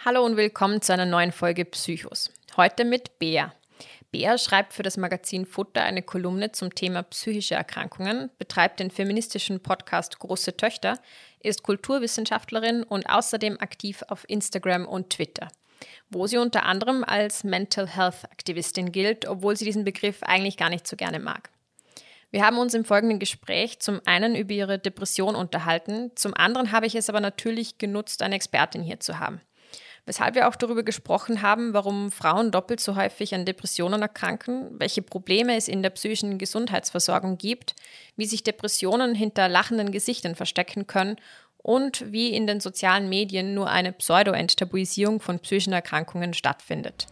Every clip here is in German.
Hallo und willkommen zu einer neuen Folge Psychos. Heute mit Bea. Bea schreibt für das Magazin Futter eine Kolumne zum Thema psychische Erkrankungen, betreibt den feministischen Podcast Große Töchter, ist Kulturwissenschaftlerin und außerdem aktiv auf Instagram und Twitter, wo sie unter anderem als Mental Health Aktivistin gilt, obwohl sie diesen Begriff eigentlich gar nicht so gerne mag. Wir haben uns im folgenden Gespräch zum einen über ihre Depression unterhalten, zum anderen habe ich es aber natürlich genutzt, eine Expertin hier zu haben. Weshalb wir auch darüber gesprochen haben, warum Frauen doppelt so häufig an Depressionen erkranken, welche Probleme es in der psychischen Gesundheitsversorgung gibt, wie sich Depressionen hinter lachenden Gesichtern verstecken können und wie in den sozialen Medien nur eine Pseudo-Enttabuisierung von psychischen Erkrankungen stattfindet.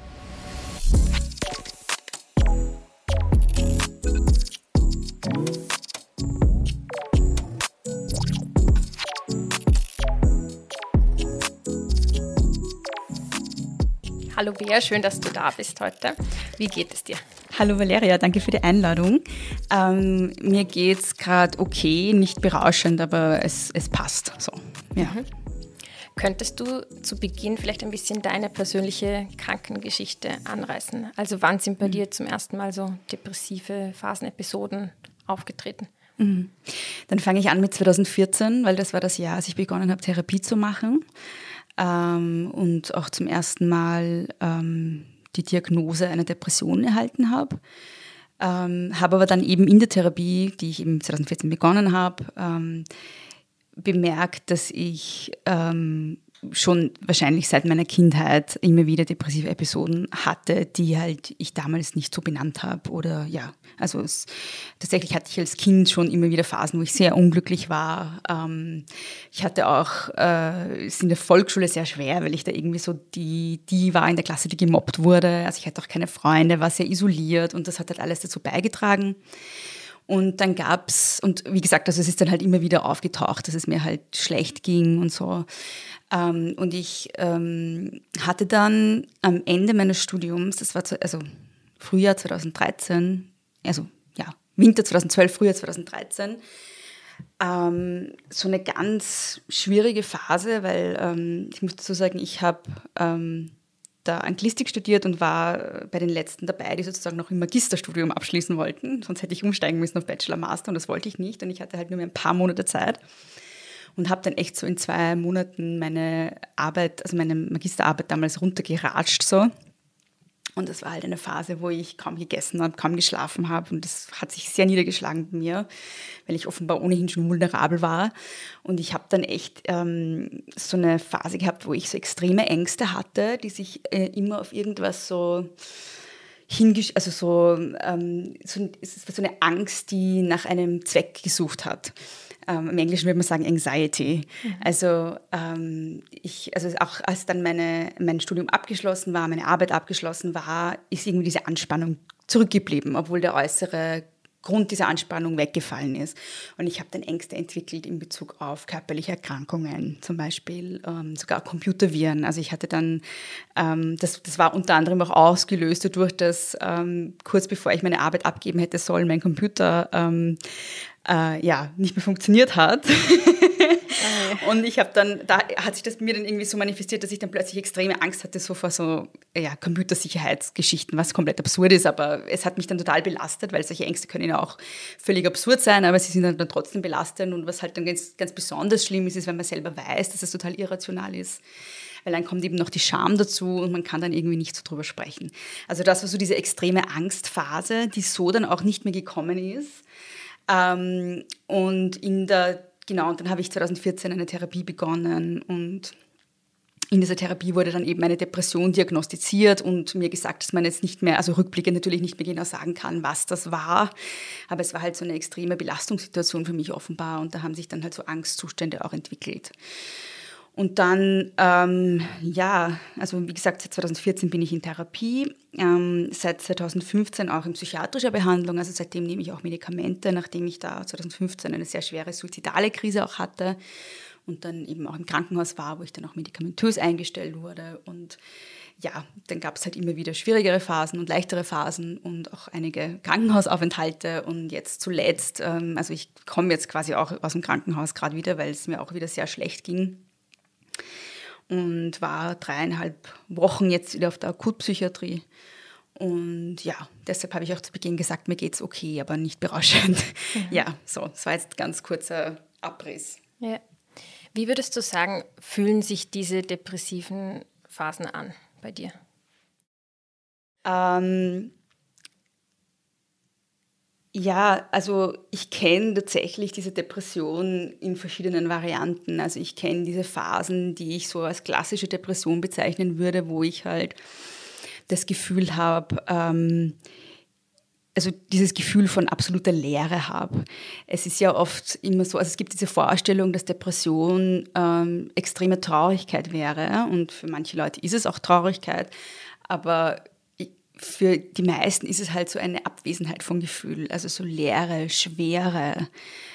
Hallo Bea, schön, dass du da bist heute. Wie geht es dir? Hallo Valeria, danke für die Einladung. Mir geht's gerade okay, nicht berauschend, aber es passt. So, ja. Könntest du zu Beginn vielleicht ein bisschen deine persönliche Krankengeschichte anreißen? Also wann sind bei dir zum ersten Mal so depressive Phasenepisoden aufgetreten? Dann fange ich an mit 2014, weil das war das Jahr, als ich begonnen habe, Therapie zu machen. Und auch zum ersten Mal die Diagnose einer Depression erhalten habe. Habe aber dann eben in der Therapie, die ich eben 2014 begonnen habe, bemerkt, dass ich schon wahrscheinlich seit meiner Kindheit immer wieder depressive Episoden hatte, die halt ich damals nicht so benannt habe. Oder ja, also tatsächlich hatte ich als Kind schon immer wieder Phasen, wo ich sehr unglücklich war. Ich hatte auch es in der Volksschule sehr schwer, weil ich da irgendwie so die war in der Klasse, die gemobbt wurde. Also ich hatte auch keine Freunde, war sehr isoliert und das hat halt alles dazu beigetragen. Und dann gab's, und wie gesagt, also es ist dann halt immer wieder aufgetaucht, dass es mir halt schlecht ging und so. Und ich hatte dann am Ende meines Studiums, das war also Frühjahr 2013, also ja, Winter 2012, Frühjahr 2013, so eine ganz schwierige Phase, weil ich muss dazu sagen, ich habe da Anglistik studiert und war bei den Letzten dabei, die sozusagen noch im Magisterstudium abschließen wollten. Sonst hätte ich umsteigen müssen auf Bachelor, Master und das wollte ich nicht. Und ich hatte halt nur mehr ein paar Monate Zeit und habe dann echt so in 2 Monaten meine Arbeit, also meine Magisterarbeit damals runtergeratscht so. Und das war halt eine Phase, wo ich kaum gegessen habe, kaum geschlafen habe. Und das hat sich sehr niedergeschlagen bei mir, weil ich offenbar ohnehin schon vulnerabel war. Und ich habe dann echt so eine Phase gehabt, wo ich so extreme Ängste hatte, die sich immer auf irgendwas so so eine Angst, die nach einem Zweck gesucht hat. Im Englischen würde man sagen Anxiety. Also auch als dann mein Studium abgeschlossen war, meine Arbeit abgeschlossen war, ist irgendwie diese Anspannung zurückgeblieben, obwohl der äußere Grund dieser Anspannung weggefallen ist. Und ich habe dann Ängste entwickelt in Bezug auf körperliche Erkrankungen, zum Beispiel sogar Computerviren. Also ich hatte dann, das war unter anderem auch ausgelöst dadurch, dass kurz bevor ich meine Arbeit abgeben hätte sollen, mein Computer nicht mehr funktioniert hat. Und ich habe dann, da hat sich das bei mir dann irgendwie so manifestiert, dass ich dann plötzlich extreme Angst hatte, so vor so Computersicherheitsgeschichten, was komplett absurd ist, aber es hat mich dann total belastet, weil solche Ängste können ja auch völlig absurd sein, aber sie sind dann trotzdem belastend und was halt dann ganz, ganz besonders schlimm ist, wenn man selber weiß, dass es total irrational ist. Weil dann kommt eben noch die Scham dazu und man kann dann irgendwie nicht so drüber sprechen. Also das war so diese extreme Angstphase, die so dann auch nicht mehr gekommen ist. Und dann habe ich 2014 eine Therapie begonnen und in dieser Therapie wurde dann eben eine Depression diagnostiziert und mir gesagt, dass man jetzt nicht mehr, also rückblickend natürlich nicht mehr genau sagen kann, was das war, aber es war halt so eine extreme Belastungssituation für mich offenbar und da haben sich dann halt so Angstzustände auch entwickelt. Und dann, also wie gesagt, seit 2014 bin ich in Therapie, seit 2015 auch in psychiatrischer Behandlung, also seitdem nehme ich auch Medikamente, nachdem ich da 2015 eine sehr schwere suizidale Krise auch hatte und dann eben auch im Krankenhaus war, wo ich dann auch medikamentös eingestellt wurde und ja, dann gab es halt immer wieder schwierigere Phasen und leichtere Phasen und auch einige Krankenhausaufenthalte und jetzt zuletzt, also ich komme jetzt quasi auch aus dem Krankenhaus gerade wieder, weil es mir auch wieder sehr schlecht ging. und war 3,5 Wochen jetzt wieder auf der Akutpsychiatrie. Und ja, deshalb habe ich auch zu Beginn gesagt, mir geht's okay, aber nicht berauschend. Ja, so, das war jetzt ganz kurzer Abriss. Ja. Wie würdest du sagen, fühlen sich diese depressiven Phasen an bei dir? Ja, also ich kenne tatsächlich diese Depression in verschiedenen Varianten. Also ich kenne diese Phasen, die ich so als klassische Depression bezeichnen würde, wo ich halt das Gefühl habe, also dieses Gefühl von absoluter Leere habe. Es ist ja oft immer so, also es gibt diese Vorstellung, dass Depression extreme Traurigkeit wäre, und für manche Leute ist es auch Traurigkeit, aber für die meisten ist es halt so eine Abwesenheit von Gefühl, also so Leere, Schwere.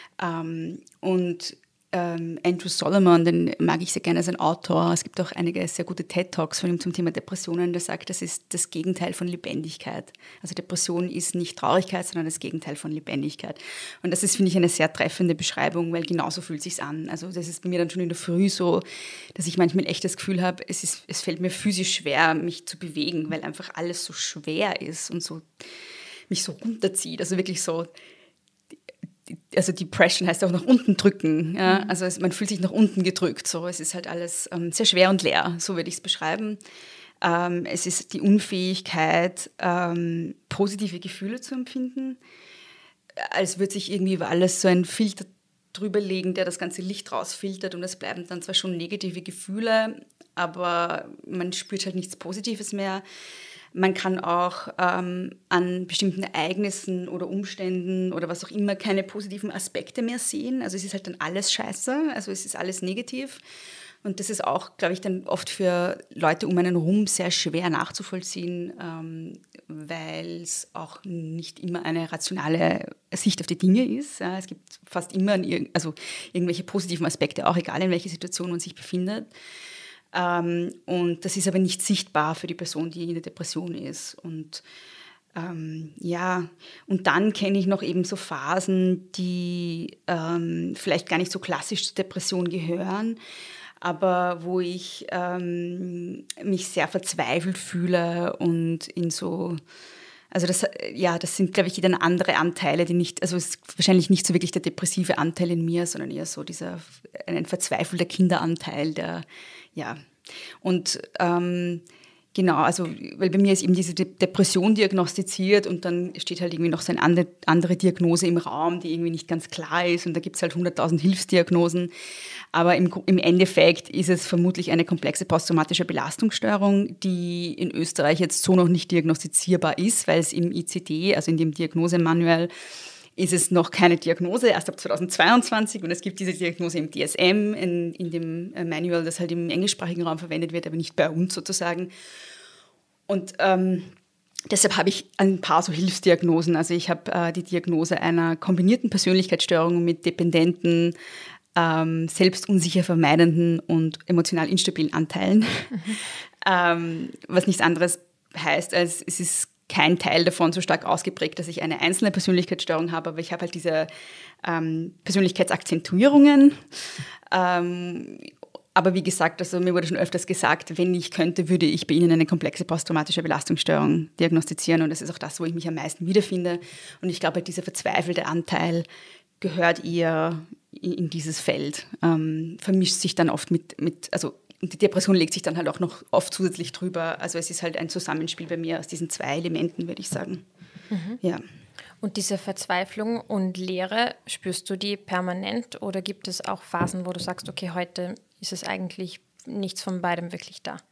Und Andrew Solomon, den mag ich sehr gerne als ein Autor. Es gibt auch einige sehr gute TED-Talks von ihm zum Thema Depressionen. Der sagt, das ist das Gegenteil von Lebendigkeit. Also Depression ist nicht Traurigkeit, sondern das Gegenteil von Lebendigkeit. Und das ist, finde ich, eine sehr treffende Beschreibung, weil genauso fühlt es sich an. Also das ist bei mir dann schon in der Früh so, dass ich manchmal echt das Gefühl habe, es fällt mir physisch schwer, mich zu bewegen, weil einfach alles so schwer ist und so mich so runterzieht. Also wirklich so, also Depression heißt auch nach unten drücken. Ja? Also man fühlt sich nach unten gedrückt. So. Es ist halt alles sehr schwer und leer, so würde ich es beschreiben. Es ist die Unfähigkeit, positive Gefühle zu empfinden, als würde sich irgendwie über alles so ein Filter drüber legen, der das ganze Licht rausfiltert, und es bleiben dann zwar schon negative Gefühle, aber man spürt halt nichts Positives mehr. Man kann auch an bestimmten Ereignissen oder Umständen oder was auch immer keine positiven Aspekte mehr sehen. Also es ist halt dann alles scheiße, also es ist alles negativ. Und das ist auch, glaube ich, dann oft für Leute um einen rum sehr schwer nachzuvollziehen, weil es auch nicht immer eine rationale Sicht auf die Dinge ist. Ja, es gibt fast immer irgendwelche positiven Aspekte, auch egal in welcher Situation man sich befindet. Und das ist aber nicht sichtbar für die Person, die in der Depression ist. Und und dann kenne ich noch eben so Phasen, die vielleicht gar nicht so klassisch zur Depression gehören, aber wo ich mich sehr verzweifelt fühle und in so, also das sind, glaube ich, dann andere Anteile, die nicht, also es ist wahrscheinlich nicht so wirklich der depressive Anteil in mir, sondern eher so ein verzweifelter Kinderanteil, und genau, also weil bei mir ist eben diese Depression diagnostiziert, und dann steht halt irgendwie noch so eine andere Diagnose im Raum, die irgendwie nicht ganz klar ist, und da gibt es halt 100.000 Hilfsdiagnosen. Aber im Endeffekt ist es vermutlich eine komplexe posttraumatische Belastungsstörung, die in Österreich jetzt so noch nicht diagnostizierbar ist, weil es im ICD, also in dem Diagnosemanual, ist es noch keine Diagnose, erst ab 2022, und es gibt diese Diagnose im DSM, in dem Manual, das halt im englischsprachigen Raum verwendet wird, aber nicht bei uns sozusagen. Und deshalb habe ich ein paar so Hilfsdiagnosen. Also ich habe die Diagnose einer kombinierten Persönlichkeitsstörung mit dependenten, selbstunsicher vermeidenden und emotional instabilen Anteilen, was nichts anderes heißt, als es ist kein Teil davon so stark ausgeprägt, dass ich eine einzelne Persönlichkeitsstörung habe, aber ich habe halt diese Persönlichkeitsakzentuierungen. Aber wie gesagt, also mir wurde schon öfters gesagt, wenn ich könnte, würde ich bei Ihnen eine komplexe posttraumatische Belastungsstörung diagnostizieren, und das ist auch das, wo ich mich am meisten wiederfinde. Und ich glaube, dieser verzweifelte Anteil gehört eher in dieses Feld, vermischt sich dann oft also die Depression legt sich dann halt auch noch oft zusätzlich drüber. Also es ist halt ein Zusammenspiel bei mir aus diesen zwei Elementen, würde ich sagen. Ja. Und diese Verzweiflung und Leere, spürst du die permanent, oder gibt es auch Phasen, wo du sagst, okay, heute ist es eigentlich nichts von beidem wirklich da?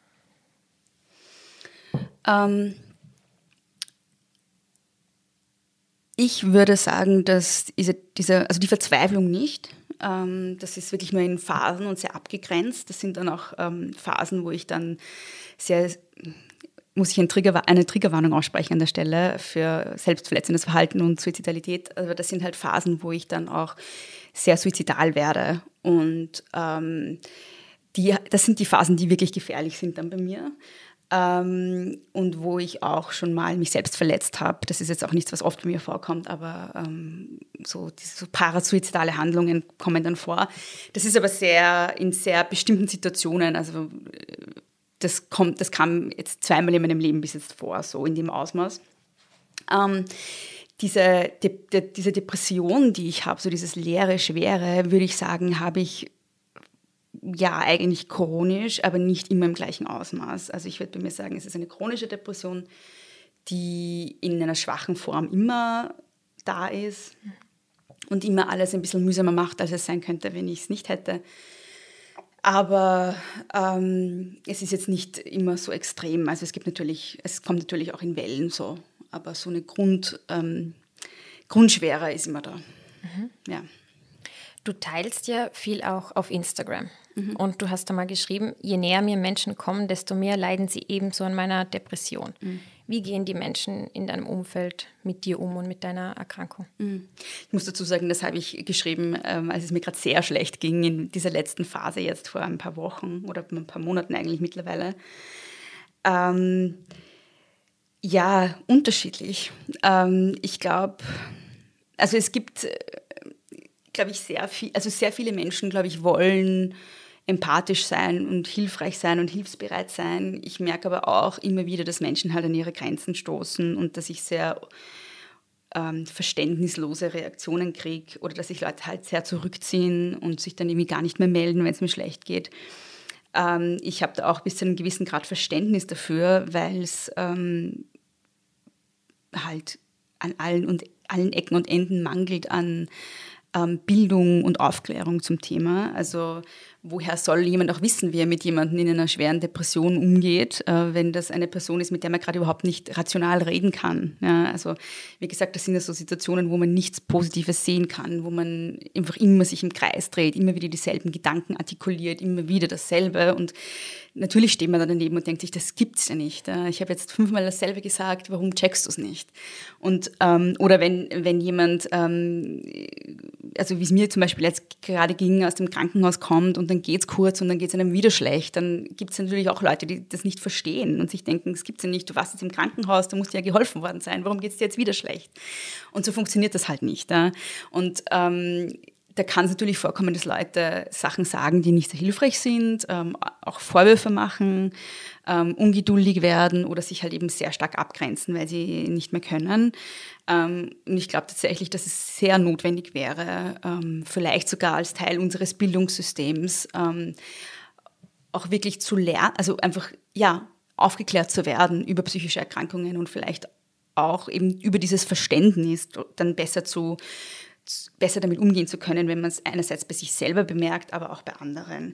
Ich würde sagen, dass also die Verzweiflung nicht. Das ist wirklich nur in Phasen und sehr abgegrenzt. Das sind dann auch Phasen, wo ich dann muss ich eine Triggerwarnung aussprechen an der Stelle für selbstverletzendes Verhalten und Suizidalität. Also das sind halt Phasen, wo ich dann auch sehr suizidal werde. Und das sind die Phasen, die wirklich gefährlich sind dann bei mir. Und wo ich auch schon mal mich selbst verletzt habe. Das ist jetzt auch nichts, was oft bei mir vorkommt, aber diese parasuizidale Handlungen kommen dann vor. Das ist aber in sehr bestimmten Situationen. Also das kam jetzt zweimal in meinem Leben bis jetzt vor, so in dem Ausmaß. Diese Depression, die ich habe, so dieses leere, schwere, würde ich sagen, habe ich ja eigentlich chronisch, aber nicht immer im gleichen Ausmaß. Also ich würde bei mir sagen, es ist eine chronische Depression, die in einer schwachen Form immer da ist und immer alles ein bisschen mühsamer macht, als es sein könnte, wenn ich es nicht hätte. Aber es ist jetzt nicht immer so extrem. Also es kommt natürlich auch in Wellen so, aber so eine Grundschwere ist immer da. Mhm. Ja. Du teilst ja viel auch auf Instagram. Und du hast da mal geschrieben, je näher mir Menschen kommen, desto mehr leiden sie ebenso an meiner Depression. Wie gehen die Menschen in deinem Umfeld mit dir um und mit deiner Erkrankung? Ich muss dazu sagen, das habe ich geschrieben, als es mir gerade sehr schlecht ging in dieser letzten Phase jetzt vor ein paar Wochen oder ein paar Monaten eigentlich mittlerweile. Ja, unterschiedlich. Ich glaube, also es gibt, glaube ich, sehr viele Menschen, glaube ich, wollen empathisch sein und hilfreich sein und hilfsbereit sein. Ich merke aber auch immer wieder, dass Menschen halt an ihre Grenzen stoßen und dass ich sehr verständnislose Reaktionen kriege oder dass sich Leute halt sehr zurückziehen und sich dann irgendwie gar nicht mehr melden, wenn es mir schlecht geht. Ich habe da auch bis zu einem gewissen Grad Verständnis dafür, weil es halt an allen Ecken und Enden mangelt an Bildung und Aufklärung zum Thema. Also woher soll jemand auch wissen, wie er mit jemandem in einer schweren Depression umgeht, wenn das eine Person ist, mit der man gerade überhaupt nicht rational reden kann. Ja, also wie gesagt, das sind ja so Situationen, wo man nichts Positives sehen kann, wo man einfach immer sich im Kreis dreht, immer wieder dieselben Gedanken artikuliert, immer wieder dasselbe. Und natürlich steht man da daneben und denkt sich, das gibt's ja nicht. Ich habe jetzt 5-mal dasselbe gesagt, warum checkst du es nicht? Und, oder wenn jemand, also wie es mir zum Beispiel jetzt gerade ging, aus dem Krankenhaus kommt und dann geht's kurz und dann geht's einem wieder schlecht, dann gibt es natürlich auch Leute, die das nicht verstehen und sich denken, das gibt's ja nicht, du warst jetzt im Krankenhaus, da muss dir ja geholfen worden sein, warum geht's dir jetzt wieder schlecht? Und so funktioniert das halt nicht. Und da kann es natürlich vorkommen, dass Leute Sachen sagen, die nicht so hilfreich sind, auch Vorwürfe machen, ungeduldig werden oder sich halt eben sehr stark abgrenzen, weil sie nicht mehr können. Und ich glaube tatsächlich, dass es sehr notwendig wäre, vielleicht sogar als Teil unseres Bildungssystems auch wirklich zu lernen, also einfach aufgeklärt zu werden über psychische Erkrankungen und vielleicht auch eben über dieses Verständnis dann besser damit umgehen zu können, wenn man es einerseits bei sich selber bemerkt, aber auch bei anderen.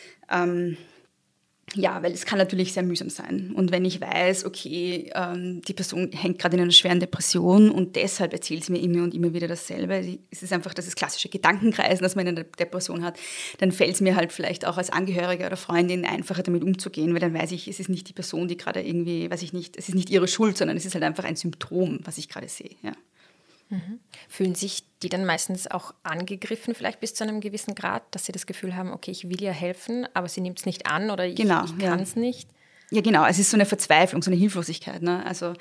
Weil es kann natürlich sehr mühsam sein. Und wenn ich weiß, okay, die Person hängt gerade in einer schweren Depression und deshalb erzählt sie mir immer und immer wieder dasselbe, es ist einfach das klassische Gedankenkreisen, das man in einer Depression hat, dann fällt es mir halt vielleicht auch als Angehöriger oder Freundin einfacher, damit umzugehen, weil dann weiß ich, es ist nicht die Person, die gerade irgendwie, weiß ich nicht, es ist nicht ihre Schuld, sondern es ist halt einfach ein Symptom, was ich gerade sehe, ja. Fühlen sich die dann meistens auch angegriffen, vielleicht bis zu einem gewissen Grad, dass sie das Gefühl haben, okay, ich will ihr helfen, aber sie nimmt es nicht an oder ich kann es nicht? Ja, genau. Es ist so eine Verzweiflung, so eine Hilflosigkeit. Ne? Also,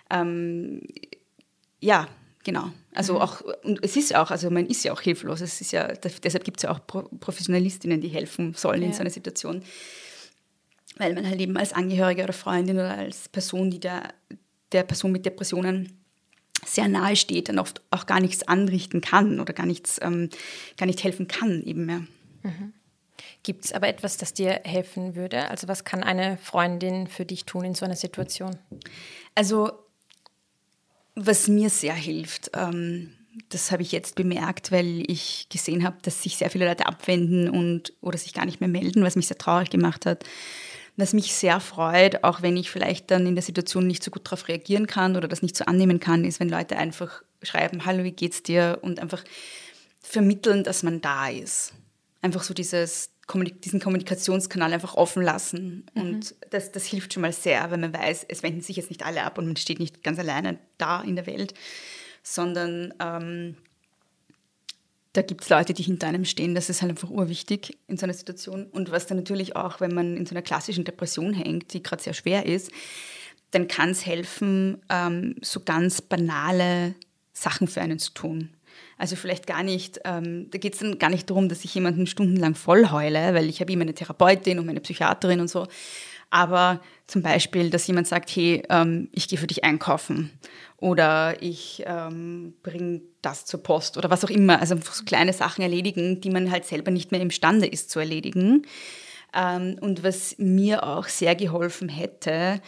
genau. Also auch, und es ist auch, also man ist ja auch hilflos. Es ist ja, deshalb gibt es ja auch Professionalistinnen, die helfen sollen in so einer Situation. Weil man halt eben als Angehörige oder Freundin oder als Person, die der Person mit Depressionen sehr nahe steht, dann oft auch gar nichts anrichten kann oder gar nicht helfen kann eben mehr. Gibt es aber etwas, das dir helfen würde? Also was kann eine Freundin für dich tun in so einer Situation? Also was mir sehr hilft, das habe ich jetzt bemerkt, weil ich gesehen habe, dass sich sehr viele Leute abwenden oder sich gar nicht mehr melden, was mich sehr traurig gemacht hat. Was mich sehr freut, auch wenn ich vielleicht dann in der Situation nicht so gut darauf reagieren kann oder das nicht so annehmen kann, ist, wenn Leute einfach schreiben, hallo, wie geht's dir? Und einfach vermitteln, dass man da ist. Einfach so diesen Kommunikationskanal einfach offen lassen. Und das hilft schon mal sehr, weil man weiß, es wenden sich jetzt nicht alle ab und man steht nicht ganz alleine da in der Welt, sondern da gibt es Leute, die hinter einem stehen. Das ist halt einfach urwichtig in so einer Situation. Und was dann natürlich auch, wenn man in so einer klassischen Depression hängt, die gerade sehr schwer ist, dann kann es helfen, so ganz banale Sachen für einen zu tun. Also vielleicht gar nicht, da geht es dann gar nicht darum, dass ich jemanden stundenlang voll heule, weil ich habe immer eine Therapeutin und meine Psychiaterin und so. Aber zum Beispiel, dass jemand sagt, hey, ich gehe für dich einkaufen oder ich bringe das zur Post oder was auch immer. Also einfach so kleine Sachen erledigen, die man halt selber nicht mehr imstande ist zu erledigen. Und was mir auch sehr geholfen hätte,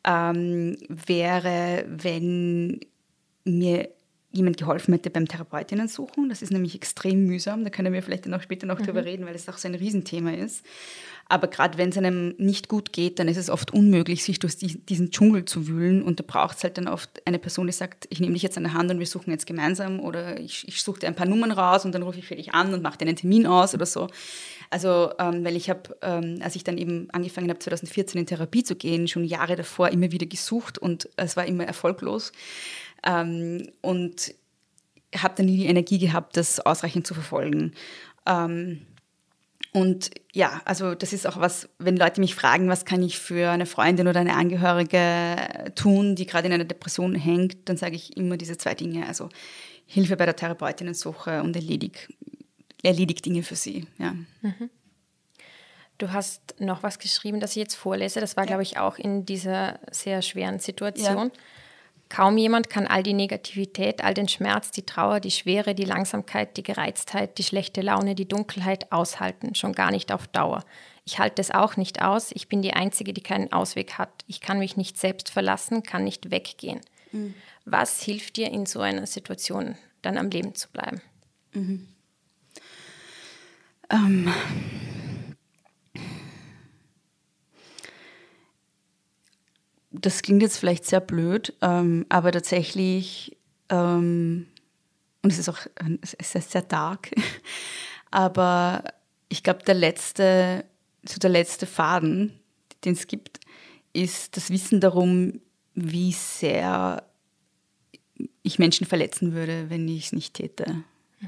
wäre, wenn mir jemand geholfen hätte beim Therapeutinnen suchen. Das ist nämlich extrem mühsam. Da können wir vielleicht dann auch später noch drüber reden, weil es auch so ein Riesenthema ist. Aber gerade wenn es einem nicht gut geht, dann ist es oft unmöglich, sich durch diesen Dschungel zu wühlen. Und da braucht es halt dann oft eine Person, die sagt, ich nehme dich jetzt an der Hand und wir suchen jetzt gemeinsam. Oder ich suche dir ein paar Nummern raus und dann rufe ich für dich an und mache dir einen Termin aus oder so. Also, weil ich habe, als ich dann eben angefangen habe, 2014 in Therapie zu gehen, schon Jahre davor immer wieder gesucht und es war immer erfolglos. Und habe dann nie die Energie gehabt, das ausreichend zu verfolgen. Und ja, also das ist auch was, wenn Leute mich fragen, was kann ich für eine Freundin oder eine Angehörige tun, die gerade in einer Depression hängt, dann sage ich immer diese 2 Dinge. Also Hilfe bei der Therapeutinnensuche und erledigt Dinge für sie. Ja. Du hast noch was geschrieben, das ich jetzt vorlese. Das war, glaube ich, auch in dieser sehr schweren Situation. Ja. Kaum jemand kann all die Negativität, all den Schmerz, die Trauer, die Schwere, die Langsamkeit, die Gereiztheit, die schlechte Laune, die Dunkelheit aushalten, schon gar nicht auf Dauer. Ich halte es auch nicht aus. Ich bin die Einzige, die keinen Ausweg hat. Ich kann mich nicht selbst verlassen, kann nicht weggehen. Was hilft dir in so einer Situation, dann am Leben zu bleiben? Das klingt jetzt vielleicht sehr blöd, aber tatsächlich, und es ist auch sehr dark, aber ich glaube, der letzte Faden, den es gibt, ist das Wissen darum, wie sehr ich Menschen verletzen würde, wenn ich es nicht täte.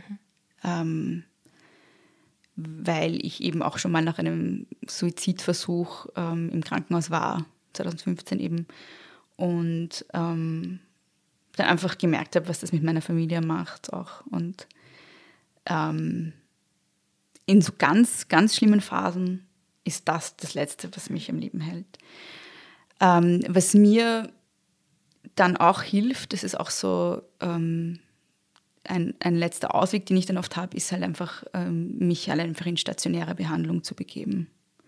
Weil ich eben auch schon mal nach einem Suizidversuch im Krankenhaus war, 2015 eben, und dann einfach gemerkt habe, was das mit meiner Familie macht auch. Und in so ganz, ganz schlimmen Phasen ist das Letzte, was mich am Leben hält. Was mir dann auch hilft, das ist auch so ein letzter Ausweg, den ich dann oft habe, ist halt einfach, mich halt einfach in stationäre Behandlung zu begeben.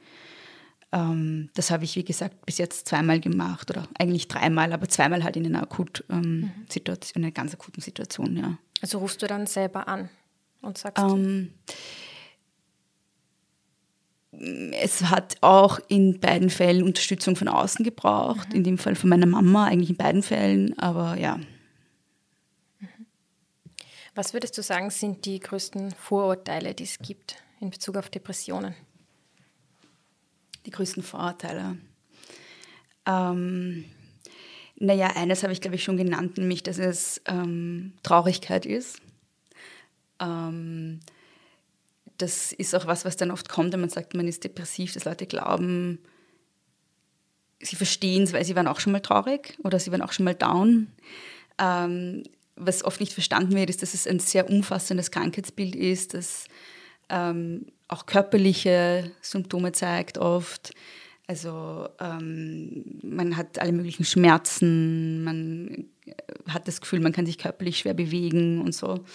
Das habe ich, wie gesagt, bis jetzt 2-mal gemacht oder eigentlich 3-mal, aber 2-mal halt in einer Situation, in einer ganz akuten Situation, ja. Also rufst du dann selber an und sagst es hat auch in beiden Fällen Unterstützung von außen gebraucht, in dem Fall von meiner Mama, eigentlich in beiden Fällen, aber ja. Was würdest du sagen, sind die größten Vorurteile, die es gibt in Bezug auf Depressionen? Die größten Vorurteile. Eines habe ich, glaube ich, schon genannt, nämlich, dass es Traurigkeit ist. Das ist auch was dann oft kommt, wenn man sagt, man ist depressiv, dass Leute glauben, sie verstehen es, weil sie waren auch schon mal traurig oder sie waren auch schon mal down. Was oft nicht verstanden wird, ist, dass es ein sehr umfassendes Krankheitsbild ist, das auch körperliche Symptome zeigt oft. Also man hat alle möglichen Schmerzen, man hat das Gefühl, man kann sich körperlich schwer bewegen und so.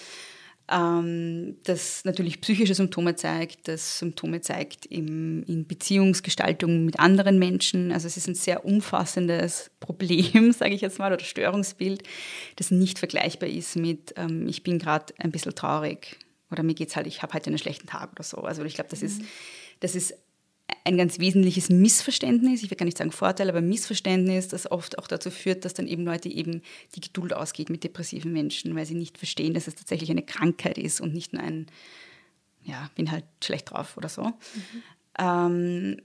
Das natürlich psychische Symptome zeigt, das Symptome zeigt in Beziehungsgestaltung mit anderen Menschen. Also es ist ein sehr umfassendes Problem, sage ich jetzt mal, oder Störungsbild, das nicht vergleichbar ist mit ich bin gerade ein bisschen traurig oder mir geht's halt, ich habe heute einen schlechten Tag oder so. Also ich glaube, das ist ein ganz wesentliches Missverständnis, ich will gar nicht sagen Vorteil, aber Missverständnis, das oft auch dazu führt, dass dann eben Leute eben die Geduld ausgeht mit depressiven Menschen, weil sie nicht verstehen, dass es tatsächlich eine Krankheit ist und nicht nur bin halt schlecht drauf oder so. Ein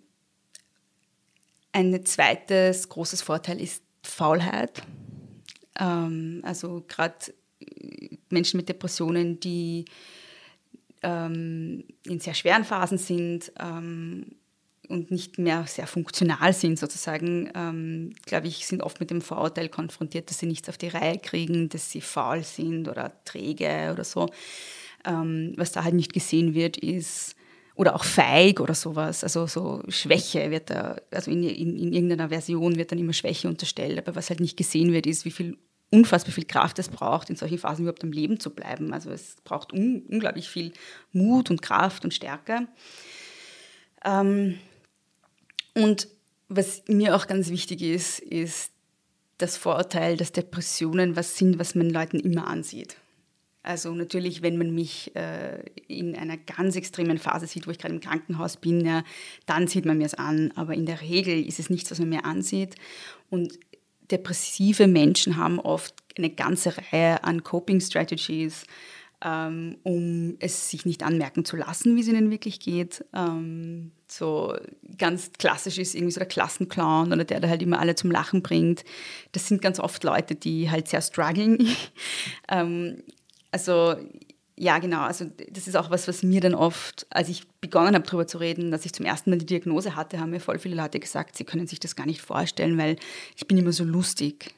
zweites großes Vorteil ist Faulheit. Also gerade Menschen mit Depressionen, die in sehr schweren Phasen sind und nicht mehr sehr funktional sind sozusagen, glaube ich, sind oft mit dem Vorurteil konfrontiert, dass sie nichts auf die Reihe kriegen, dass sie faul sind oder träge oder so. Was da halt nicht gesehen wird, ist, oder auch feig oder sowas, also so Schwäche wird da, also in irgendeiner Version wird dann immer Schwäche unterstellt, aber was halt nicht gesehen wird, ist, wie unfassbar viel Kraft es braucht, in solchen Phasen überhaupt am Leben zu bleiben. Also es braucht unglaublich viel Mut und Kraft und Stärke. Und was mir auch ganz wichtig ist das Vorurteil, dass Depressionen was sind, was man Leuten immer ansieht. Also natürlich, wenn man mich in einer ganz extremen Phase sieht, wo ich gerade im Krankenhaus bin, ja, dann sieht man mir es an. Aber in der Regel ist es nichts, was man mir ansieht. Und depressive Menschen haben oft eine ganze Reihe an Coping-Strategies, um es sich nicht anmerken zu lassen, wie es ihnen wirklich geht. So ganz klassisch ist irgendwie so der Klassenclown oder der halt immer alle zum Lachen bringt. Das sind ganz oft Leute, die halt sehr strugglen. Also ja, genau, also das ist auch was mir dann oft, als ich begonnen habe, darüber zu reden, dass ich zum ersten Mal die Diagnose hatte, haben mir voll viele Leute gesagt, sie können sich das gar nicht vorstellen, weil ich bin immer so lustig.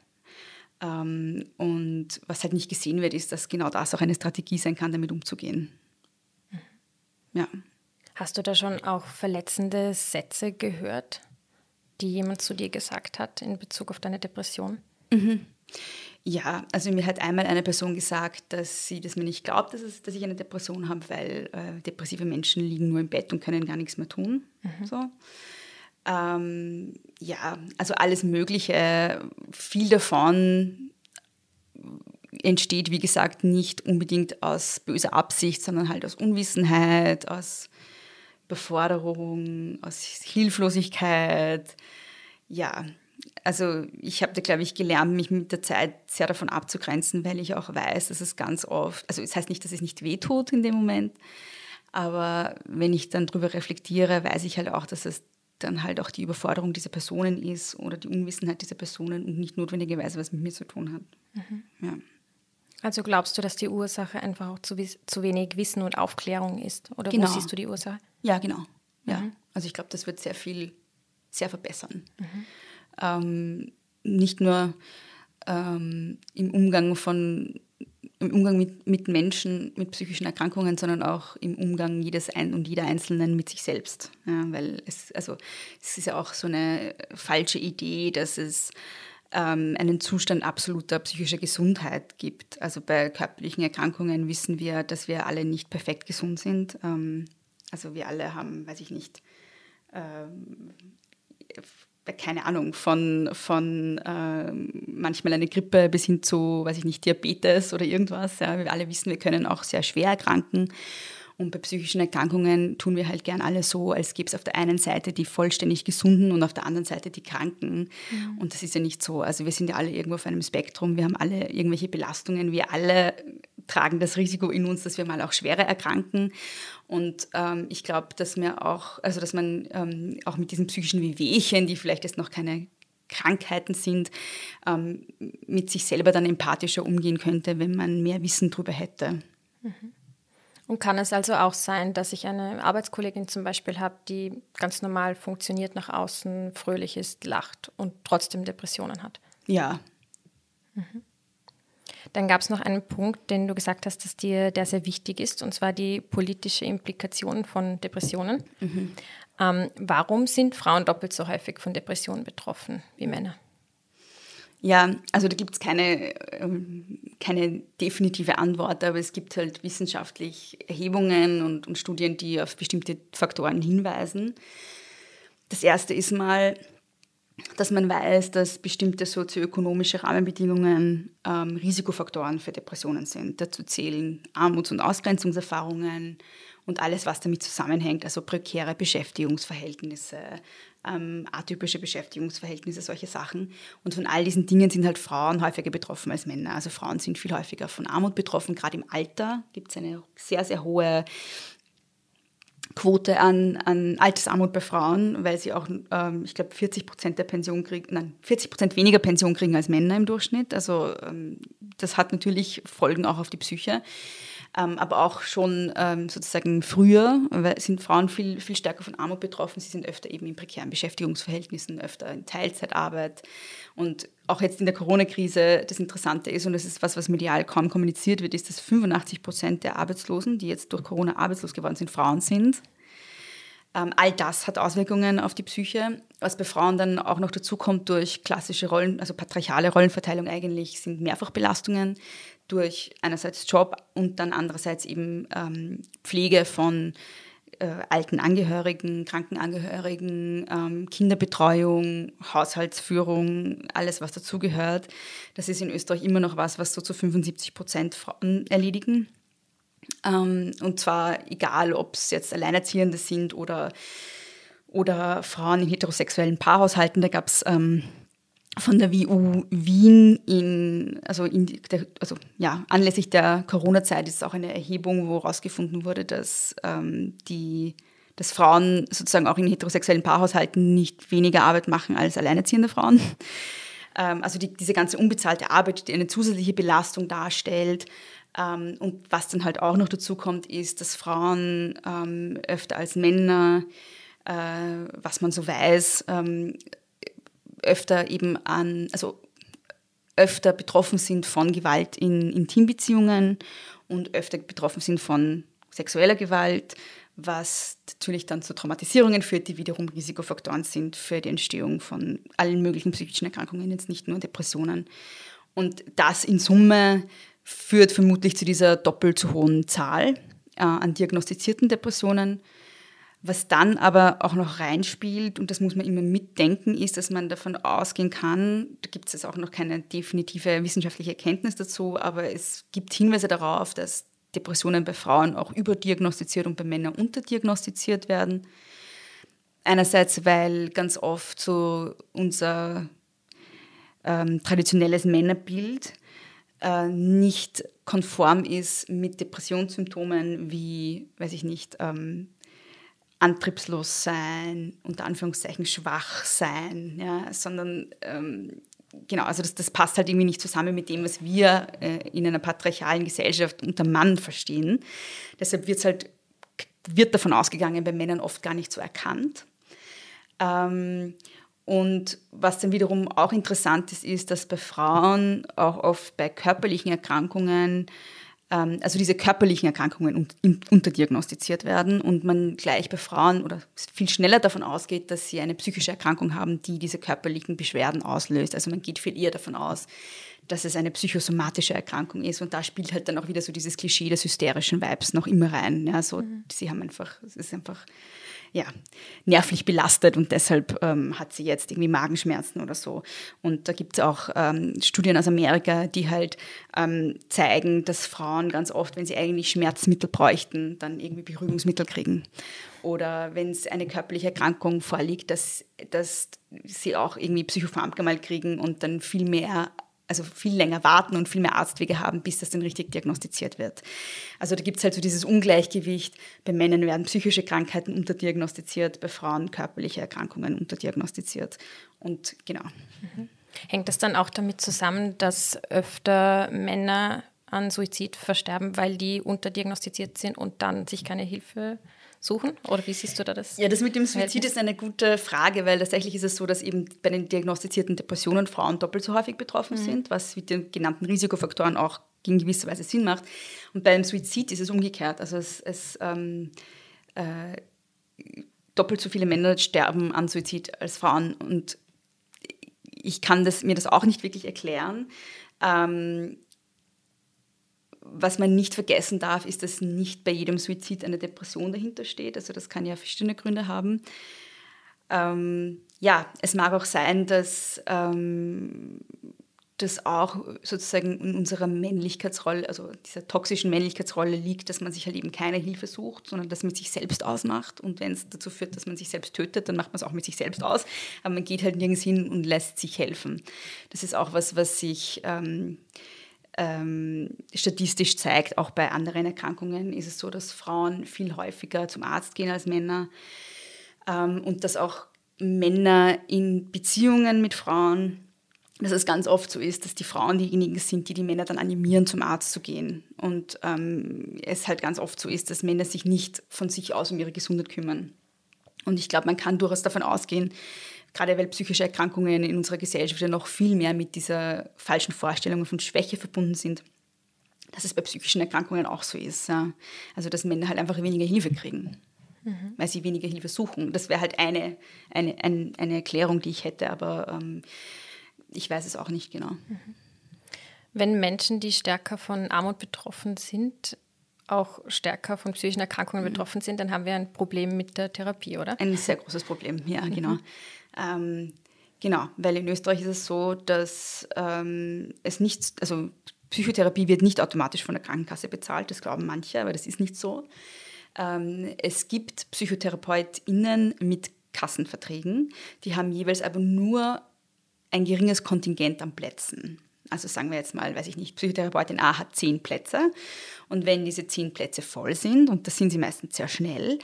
Und was halt nicht gesehen wird, ist, dass genau das auch eine Strategie sein kann, damit umzugehen. Ja. Hast du da schon auch verletzende Sätze gehört, die jemand zu dir gesagt hat in Bezug auf deine Depression? Ja, also mir hat einmal eine Person gesagt, dass sie das mir nicht glaubt, dass ich eine Depression habe, weil depressive Menschen liegen nur im Bett und können gar nichts mehr tun. So. Ja, also alles Mögliche. Viel davon entsteht, wie gesagt, nicht unbedingt aus böser Absicht, sondern halt aus Unwissenheit, aus Beforderung, aus Hilflosigkeit. Ja, also ich habe da, glaube ich, gelernt, mich mit der Zeit sehr davon abzugrenzen, weil ich auch weiß, dass es ganz oft, also es heißt nicht, dass es nicht wehtut in dem Moment, aber wenn ich dann drüber reflektiere, weiß ich halt auch, dass es dann halt auch die Überforderung dieser Personen ist oder die Unwissenheit dieser Personen und nicht notwendigerweise was mit mir zu tun hat. Ja. Also glaubst du, dass die Ursache einfach auch zu wenig Wissen und Aufklärung ist? Oder Genau. Wo siehst du die Ursache? Ja, genau. Ja. Also ich glaube, das wird sehr verbessern. Nicht nur im Umgang mit Menschen mit psychischen Erkrankungen, sondern auch im Umgang jeder Einzelnen mit sich selbst. Ja, weil es ist ja auch so eine falsche Idee, dass es einen Zustand absoluter psychischer Gesundheit gibt. Also bei körperlichen Erkrankungen wissen wir, dass wir alle nicht perfekt gesund sind. Also wir alle haben, weiß ich nicht, keine Ahnung, von manchmal eine Grippe bis hin zu, weiß ich nicht, Diabetes oder irgendwas. Ja. Wir alle wissen, wir können auch sehr schwer erkranken. Und bei psychischen Erkrankungen tun wir halt gern alle so, als gäbe es auf der einen Seite die vollständig Gesunden und auf der anderen Seite die Kranken. Und das ist ja nicht so. Also wir sind ja alle irgendwo auf einem Spektrum. Wir haben alle irgendwelche Belastungen. Wir alle tragen das Risiko in uns, dass wir mal auch schwerer erkranken. Und ich glaube, dass man auch mit diesen psychischen Wehwehchen, die vielleicht jetzt noch keine Krankheiten sind, mit sich selber dann empathischer umgehen könnte, wenn man mehr Wissen darüber hätte. Und kann es also auch sein, dass ich eine Arbeitskollegin zum Beispiel habe, die ganz normal funktioniert nach außen, fröhlich ist, lacht und trotzdem Depressionen hat? Ja. Dann gab es noch einen Punkt, den du gesagt hast, dass der sehr wichtig ist, und zwar die politische Implikation von Depressionen. Warum sind Frauen doppelt so häufig von Depressionen betroffen wie Männer? Ja, also da gibt es keine definitive Antwort, aber es gibt halt wissenschaftlich Erhebungen und Studien, die auf bestimmte Faktoren hinweisen. Das erste ist mal, dass man weiß, dass bestimmte sozioökonomische Rahmenbedingungen Risikofaktoren für Depressionen sind. Dazu zählen Armuts- und Ausgrenzungserfahrungen und alles, was damit zusammenhängt, also prekäre Beschäftigungsverhältnisse, atypische Beschäftigungsverhältnisse, solche Sachen. Und von all diesen Dingen sind halt Frauen häufiger betroffen als Männer. Also Frauen sind viel häufiger von Armut betroffen. Gerade im Alter gibt es eine sehr, sehr hohe Quote an Altersarmut bei Frauen, weil sie auch, ich glaube, 40% weniger Pension kriegen als Männer im Durchschnitt. Also das hat natürlich Folgen auch auf die Psyche. aber auch schon sozusagen früher sind Frauen viel, viel stärker von Armut betroffen. Sie sind öfter eben in prekären Beschäftigungsverhältnissen, öfter in Teilzeitarbeit. Und auch jetzt in der Corona-Krise, das Interessante ist, und das ist was medial kaum kommuniziert wird, ist, dass 85% der Arbeitslosen, die jetzt durch Corona arbeitslos geworden sind, Frauen sind. All das hat Auswirkungen auf die Psyche. Was bei Frauen dann auch noch dazu kommt durch klassische Rollen, also patriarchale Rollenverteilung eigentlich, sind Mehrfachbelastungen durch einerseits Job und dann andererseits eben Pflege von alten Angehörigen, Krankenangehörigen, Kinderbetreuung, Haushaltsführung, alles, was dazugehört. Das ist in Österreich immer noch was so zu 75% Frauen erledigen. Und zwar egal, ob es jetzt Alleinerziehende sind oder Frauen in heterosexuellen Paarhaushalten. Da gab es von der WU Wien anlässlich der Corona-Zeit ist auch eine Erhebung, wo herausgefunden wurde, dass Frauen sozusagen auch in heterosexuellen Paarhaushalten nicht weniger Arbeit machen als alleinerziehende Frauen. Also diese ganze unbezahlte Arbeit, die eine zusätzliche Belastung darstellt. Und was dann halt auch noch dazu kommt, ist, dass Frauen öfter als Männer, was man so weiß, öfter betroffen sind von Gewalt in Intimbeziehungen und öfter betroffen sind von sexueller Gewalt, was natürlich dann zu Traumatisierungen führt, die wiederum Risikofaktoren sind für die Entstehung von allen möglichen psychischen Erkrankungen, jetzt nicht nur Depressionen. Und das in Summe führt vermutlich zu dieser doppelt so hohen Zahl an diagnostizierten Depressionen. Was dann aber auch noch reinspielt, und das muss man immer mitdenken, ist, dass man davon ausgehen kann, da gibt es jetzt auch noch keine definitive wissenschaftliche Erkenntnis dazu, aber es gibt Hinweise darauf, dass Depressionen bei Frauen auch überdiagnostiziert und bei Männern unterdiagnostiziert werden. Einerseits, weil ganz oft so unser traditionelles Männerbild nicht konform ist mit Depressionssymptomen wie, weiß ich nicht, antriebslos sein, unter Anführungszeichen schwach sein, ja, sondern also das passt halt irgendwie nicht zusammen mit dem, was wir in einer patriarchalen Gesellschaft unter Mann verstehen. Deshalb wird davon ausgegangen, bei Männern oft gar nicht so erkannt. Und was dann wiederum auch interessant ist, dass bei Frauen auch oft bei körperlichen Erkrankungen, also diese körperlichen Erkrankungen unterdiagnostiziert werden und man gleich bei Frauen oder viel schneller davon ausgeht, dass sie eine psychische Erkrankung haben, die diese körperlichen Beschwerden auslöst. Also man geht viel eher davon aus, dass es eine psychosomatische Erkrankung ist. Und da spielt halt dann auch wieder so dieses Klischee des hysterischen Vibes noch immer rein. Ja, so, sie haben einfach, es ist einfach nervlich belastet und deshalb hat sie jetzt irgendwie Magenschmerzen oder so. Und da gibt es auch Studien aus Amerika, die halt zeigen, dass Frauen ganz oft, wenn sie eigentlich Schmerzmittel bräuchten, dann irgendwie Beruhigungsmittel kriegen. Oder wenn es eine körperliche Erkrankung vorliegt, dass sie auch irgendwie Psychopharmaka mal kriegen und dann viel länger warten und viel mehr Arztwege haben, bis das dann richtig diagnostiziert wird. Also da gibt es halt so dieses Ungleichgewicht. Bei Männern werden psychische Krankheiten unterdiagnostiziert, bei Frauen körperliche Erkrankungen unterdiagnostiziert. Und genau. Hängt das dann auch damit zusammen, dass öfter Männer an Suizid versterben, weil die unterdiagnostiziert sind und dann sich keine Hilfe suchen? Oder wie siehst du da das? Ja, das mit dem Suizid ist eine gute Frage, weil tatsächlich ist es so, dass eben bei den diagnostizierten Depressionen Frauen doppelt so häufig betroffen sind, was mit den genannten Risikofaktoren auch in gewisser Weise Sinn macht. Und beim Suizid ist es umgekehrt. Also doppelt so viele Männer sterben an Suizid als Frauen. Und ich kann mir das auch nicht wirklich erklären. Was man nicht vergessen darf, ist, dass nicht bei jedem Suizid eine Depression dahinter steht. Also das kann ja verschiedene Gründe haben. Es mag auch sein, dass das auch sozusagen in unserer Männlichkeitsrolle, also dieser toxischen Männlichkeitsrolle liegt, dass man sich halt eben keine Hilfe sucht, sondern dass man sich selbst ausmacht. Und wenn es dazu führt, dass man sich selbst tötet, dann macht man es auch mit sich selbst aus. Aber man geht halt nirgends hin und lässt sich helfen. Das ist auch was sich statistisch zeigt. Auch bei anderen Erkrankungen ist es so, dass Frauen viel häufiger zum Arzt gehen als Männer. Und dass auch Männer in Beziehungen mit Frauen dass es ganz oft so ist, dass die Frauen diejenigen sind, die Männer dann animieren, zum Arzt zu gehen. Und es halt ganz oft so ist, dass Männer sich nicht von sich aus um ihre Gesundheit kümmern. Und ich glaube, man kann durchaus davon ausgehen, gerade weil psychische Erkrankungen in unserer Gesellschaft ja noch viel mehr mit dieser falschen Vorstellung von Schwäche verbunden sind, dass es bei psychischen Erkrankungen auch so ist. Ja. Also dass Männer halt einfach weniger Hilfe kriegen, weil sie weniger Hilfe suchen. Das wäre halt eine Erklärung, die ich hätte, aber ich weiß es auch nicht genau. Wenn Menschen, die stärker von Armut betroffen sind, auch stärker von psychischen Erkrankungen betroffen sind, dann haben wir ein Problem mit der Therapie, oder? Ein sehr großes Problem, ja, genau. Genau, weil in Österreich ist es so, dass Psychotherapie wird nicht automatisch von der Krankenkasse bezahlt, das glauben manche, aber das ist nicht so. Es gibt PsychotherapeutInnen mit Kassenverträgen, die haben jeweils aber nur ein geringes Kontingent an Plätzen. Also sagen wir jetzt mal, weiß ich nicht, Psychotherapeutin A hat 10 Plätze und wenn diese 10 Plätze voll sind, und das sind sie meistens sehr schnell,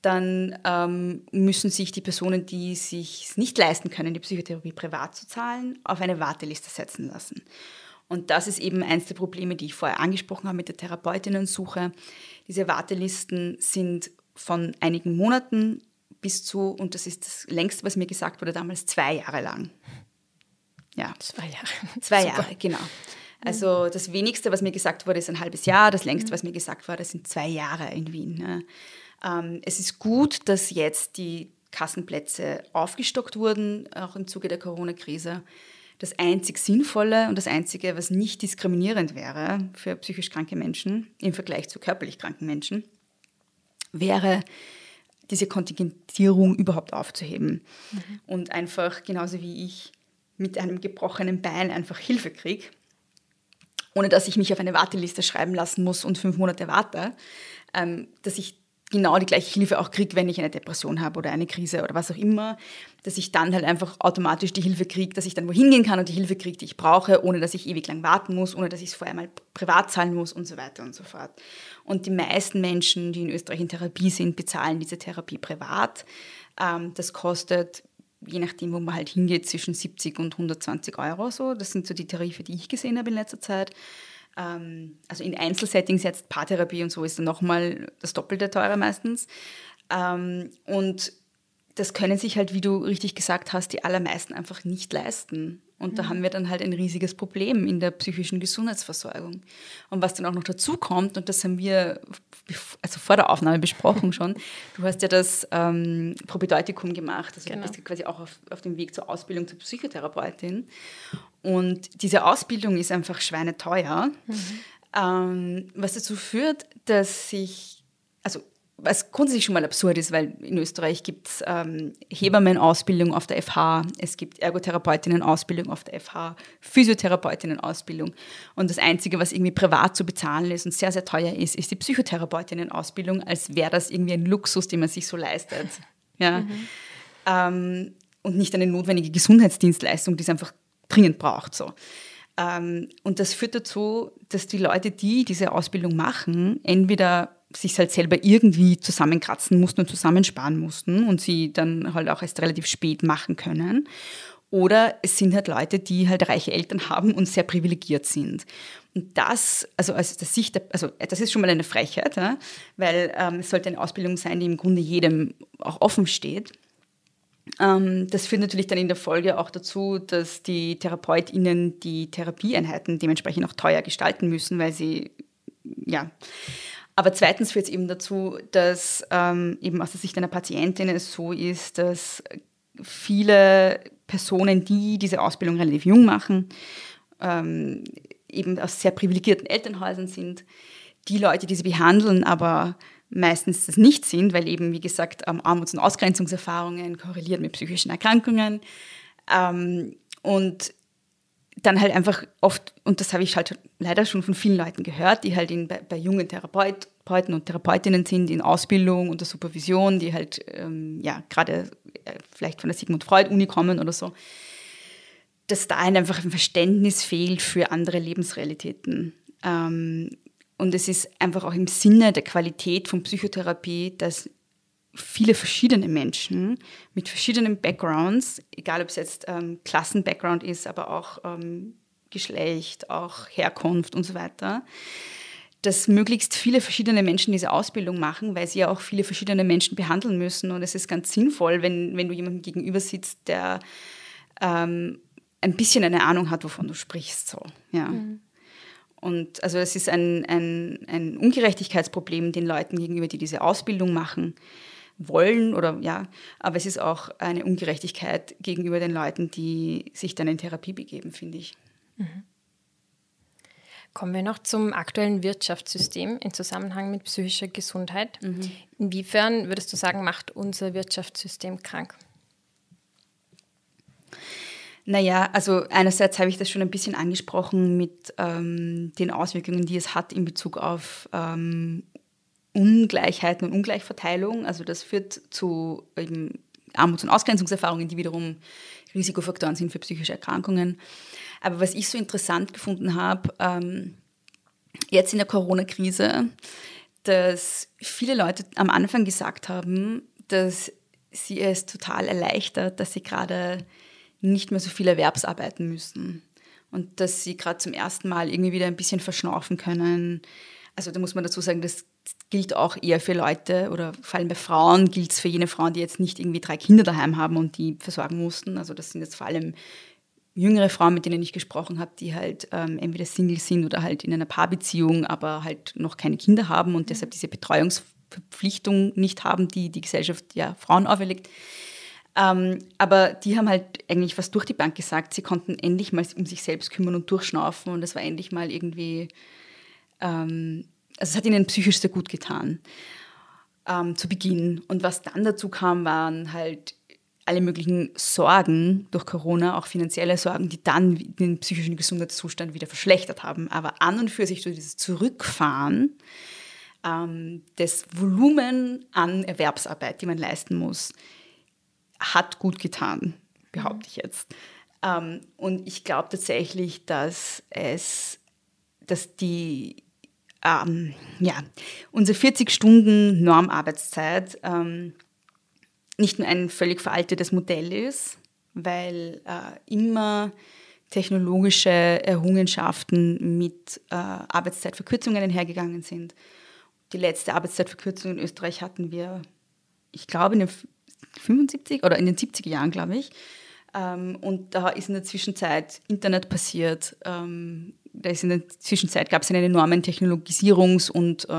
dann müssen sich die Personen, die es sich nicht leisten können, die Psychotherapie privat zu zahlen, auf eine Warteliste setzen lassen. Und das ist eben eins der Probleme, die ich vorher angesprochen habe mit der Therapeutinnensuche. Diese Wartelisten sind von einigen Monaten bis zu, und das ist das längste, was mir gesagt wurde, damals 2 Jahre lang. Ja. 2 Jahre. 2 Jahre, genau. Also das wenigste, was mir gesagt wurde, ist ein halbes Jahr. Das längste, was mir gesagt wurde, sind 2 Jahre in Wien. Es ist gut, dass jetzt die Kassenplätze aufgestockt wurden, auch im Zuge der Corona-Krise. Das einzig Sinnvolle und das Einzige, was nicht diskriminierend wäre für psychisch kranke Menschen im Vergleich zu körperlich kranken Menschen, wäre diese Kontingentierung überhaupt aufzuheben. Und einfach, genauso wie ich mit einem gebrochenen Bein einfach Hilfe kriege, ohne dass ich mich auf eine Warteliste schreiben lassen muss und 5 Monate warte, dass ich genau die gleiche Hilfe auch kriege, wenn ich eine Depression habe oder eine Krise oder was auch immer, dass ich dann halt einfach automatisch die Hilfe kriege, dass ich dann wohin gehen kann und die Hilfe kriege, die ich brauche, ohne dass ich ewig lang warten muss, ohne dass ich es vorher mal privat zahlen muss und so weiter und so fort. Und die meisten Menschen, die in Österreich in Therapie sind, bezahlen diese Therapie privat. Das kostet, je nachdem, wo man halt hingeht, zwischen 70 und 120 Euro. So. Das sind so die Tarife, die ich gesehen habe in letzter Zeit. Also in Einzelsettings jetzt Paartherapie und so ist dann nochmal das Doppelte teurer meistens. Und das können sich halt, wie du richtig gesagt hast, die allermeisten einfach nicht leisten. Und da haben wir dann halt ein riesiges Problem in der psychischen Gesundheitsversorgung. Und was dann auch noch dazu kommt, und das haben wir also vor der Aufnahme besprochen schon, du hast ja das Propedeutikum gemacht, also du bist quasi auch auf dem Weg zur Ausbildung zur Psychotherapeutin. Und diese Ausbildung ist einfach schweineteuer, was dazu führt, dass was grundsätzlich schon mal absurd ist, weil in Österreich gibt es Hebammen-Ausbildung auf der FH, es gibt Ergotherapeutinnen-Ausbildung auf der FH, Physiotherapeutinnen-Ausbildung und das Einzige, was irgendwie privat zu bezahlen ist und sehr, sehr teuer ist, ist die Psychotherapeutinnen-Ausbildung, als wäre das irgendwie ein Luxus, den man sich so leistet. Ja? Und nicht eine notwendige Gesundheitsdienstleistung, die es einfach dringend braucht. So. Und das führt dazu, dass die Leute, die diese Ausbildung machen, entweder sich halt selber irgendwie zusammenkratzen mussten und zusammensparen mussten und sie dann halt auch erst relativ spät machen können. Oder es sind halt Leute, die halt reiche Eltern haben und sehr privilegiert sind. Und das ist schon mal eine Frechheit, ja? Weil es sollte eine Ausbildung sein, die im Grunde jedem auch offen steht. Das führt natürlich dann in der Folge auch dazu, dass die TherapeutInnen die Therapieeinheiten dementsprechend auch teuer gestalten müssen, weil sie, ja. Aber zweitens führt es eben dazu, dass eben aus der Sicht einer Patientin es so ist, dass viele Personen, die diese Ausbildung relativ jung machen, eben aus sehr privilegierten Elternhäusern sind. Die Leute, die sie behandeln, aber meistens das nicht sind, weil eben, wie gesagt, Armuts- und Ausgrenzungserfahrungen korreliert mit psychischen Erkrankungen. Und dann halt einfach oft, und das habe ich halt leider schon von vielen Leuten gehört, die halt bei jungen Therapeuten und Therapeutinnen sind, in Ausbildung unter Supervision, die halt gerade vielleicht von der Sigmund Freud Uni kommen oder so, dass da einfach ein Verständnis fehlt für andere Lebensrealitäten. Und es ist einfach auch im Sinne der Qualität von Psychotherapie, dass viele verschiedene Menschen mit verschiedenen Backgrounds, egal ob es jetzt Klassen-Background ist, aber auch Geschlecht, auch Herkunft und so weiter, dass möglichst viele verschiedene Menschen diese Ausbildung machen, weil sie ja auch viele verschiedene Menschen behandeln müssen. Und es ist ganz sinnvoll, wenn du jemandem gegenüber sitzt, der ein bisschen eine Ahnung hat, wovon du sprichst. So. Ja. Und also es ist ein Ungerechtigkeitsproblem den Leuten gegenüber, die diese Ausbildung machen wollen, oder ja, aber es ist auch eine Ungerechtigkeit gegenüber den Leuten, die sich dann in Therapie begeben, finde ich. Kommen wir noch zum aktuellen Wirtschaftssystem im Zusammenhang mit psychischer Gesundheit. Inwiefern würdest du sagen, macht unser Wirtschaftssystem krank? Naja, also einerseits habe ich das schon ein bisschen angesprochen mit den Auswirkungen, die es hat in Bezug auf Ungleichheiten und Ungleichverteilung. Also das führt zu eben Armuts- und Ausgrenzungserfahrungen, die wiederum Risikofaktoren sind für psychische Erkrankungen. Aber was ich so interessant gefunden habe, jetzt in der Corona-Krise, dass viele Leute am Anfang gesagt haben, dass sie es total erleichtert, dass sie gerade nicht mehr so viel erwerbsarbeiten müssen und dass sie gerade zum ersten Mal irgendwie wieder ein bisschen verschnaufen können. Also da muss man dazu sagen, das gilt auch eher für Leute oder vor allem bei Frauen gilt es für jene Frauen, die jetzt nicht irgendwie 3 Kinder daheim haben und die versorgen mussten. Also das sind jetzt vor allem jüngere Frauen, mit denen ich gesprochen habe, die halt entweder Single sind oder halt in einer Paarbeziehung, aber halt noch keine Kinder haben und deshalb diese Betreuungsverpflichtung nicht haben, die die Gesellschaft ja Frauen auferlegt. Aber die haben halt eigentlich fast durch die Bank gesagt, sie konnten endlich mal um sich selbst kümmern und durchschnaufen und das war endlich mal irgendwie, also es hat ihnen psychisch sehr gut getan zu Beginn. Und was dann dazu kam, waren halt alle möglichen Sorgen durch Corona, auch finanzielle Sorgen, die dann den psychischen Gesundheitszustand wieder verschlechtert haben. Aber an und für sich durch dieses Zurückfahren des Volumen an Erwerbsarbeit, die man leisten muss, hat gut getan, behaupte ich jetzt. Und ich glaube tatsächlich, dass unsere 40-Stunden-Normarbeitszeit nicht nur ein völlig veraltetes Modell ist, weil immer technologische Errungenschaften mit Arbeitszeitverkürzungen einhergegangen sind. Die letzte Arbeitszeitverkürzung in Österreich hatten wir, ich glaube, in den 75 oder in den 70er Jahren, glaube ich. Und da ist in der Zwischenzeit Internet passiert. In der Zwischenzeit gab es einen enormen Technologisierungs- und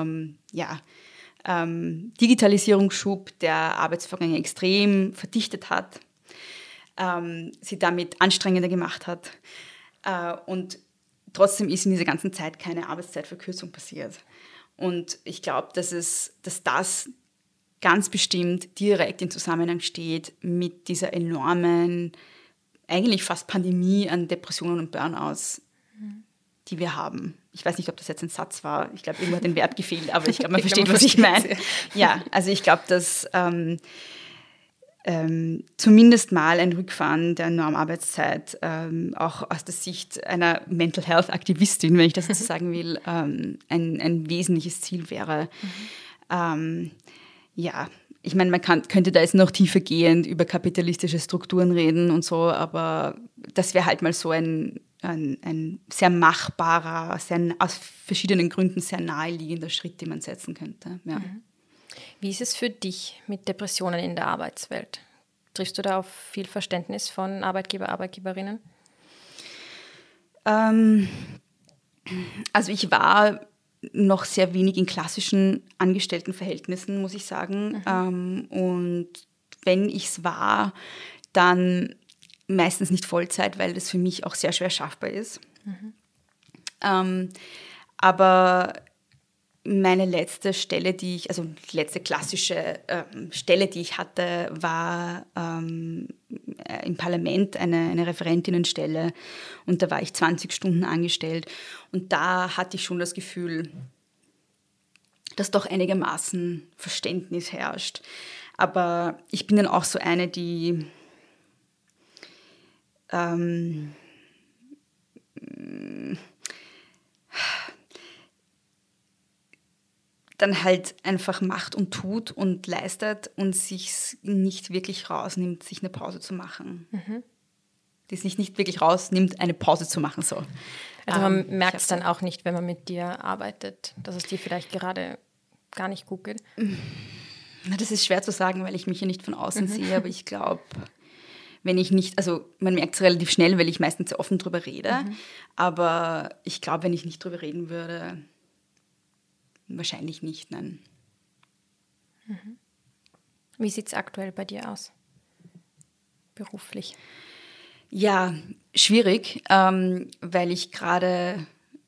Digitalisierungsschub, der Arbeitsvorgänge extrem verdichtet hat, sie damit anstrengender gemacht hat. Und trotzdem ist in dieser ganzen Zeit keine Arbeitszeitverkürzung passiert. Und ich glaube, dass das ganz bestimmt direkt in Zusammenhang steht mit dieser enormen, eigentlich fast Pandemie an Depressionen und Burnouts, die wir haben. Ich weiß nicht, ob das jetzt ein Satz war. Ich glaube, irgendwo hat ein Verb gefehlt, aber ich glaube, man versteht, was ich meine. Ja, also ich glaube, dass zumindest mal ein Rückfahren der Normarbeitszeit auch aus der Sicht einer Mental Health Aktivistin, wenn ich das so sagen will, ein wesentliches Ziel wäre. Ja, ich meine, könnte da jetzt noch tiefer gehend über kapitalistische Strukturen reden und so, aber das wäre halt mal so ein sehr machbarer, aus verschiedenen Gründen sehr naheliegender Schritt, den man setzen könnte. Ja. Wie ist es für dich mit Depressionen in der Arbeitswelt? Triffst du da auf viel Verständnis von Arbeitgeber, Arbeitgeberinnen? Also ich war noch sehr wenig in klassischen Angestelltenverhältnissen, muss ich sagen. Und wenn ich es war, dann meistens nicht Vollzeit, weil das für mich auch sehr schwer schaffbar ist. Aber meine letzte Stelle, die letzte klassische Stelle, die ich hatte, war im Parlament eine Referentinnenstelle und da war ich 20 Stunden angestellt und da hatte ich schon das Gefühl, dass doch einigermaßen Verständnis herrscht. Aber ich bin dann auch so eine, die dann halt einfach macht und tut und leistet und sich nicht wirklich rausnimmt, sich eine Pause zu machen. Die sich nicht wirklich rausnimmt, eine Pause zu machen. So. Also man merkt es dann auch nicht, wenn man mit dir arbeitet, dass es dir vielleicht gerade gar nicht gut geht. Das ist schwer zu sagen, weil ich mich ja nicht von außen sehe, aber ich glaube, wenn ich nicht, also man merkt es relativ schnell, weil ich meistens sehr offen drüber rede, aber ich glaube, wenn ich nicht drüber reden würde, wahrscheinlich nicht, nein. Wie sieht es aktuell bei dir aus? Beruflich? Ja, schwierig, weil ich gerade,